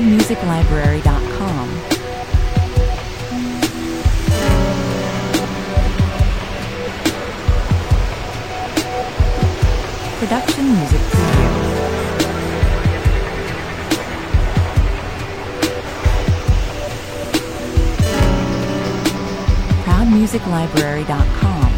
ProudMusicLibrary.com. Production Music Preview. ProudMusicLibrary.com.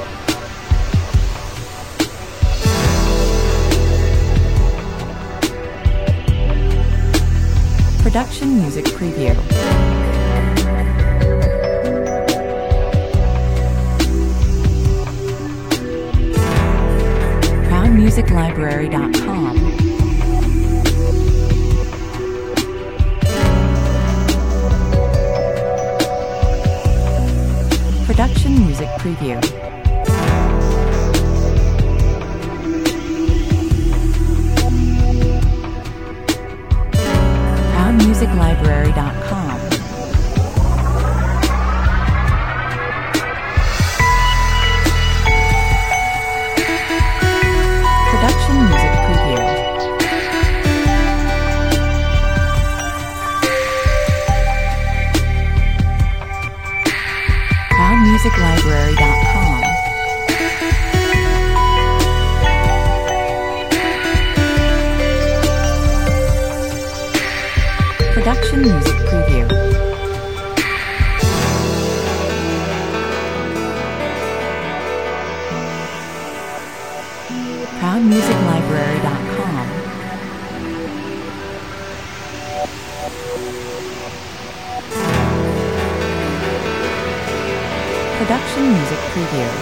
Production Music Preview. ProudMusicLibrary.com. Production Music Preview. ProudMusicLibrary.com. Production Music Preview. ProudMusicLibrary.com. Production Music Preview. ProudMusicLibrary.com. Production Music Preview.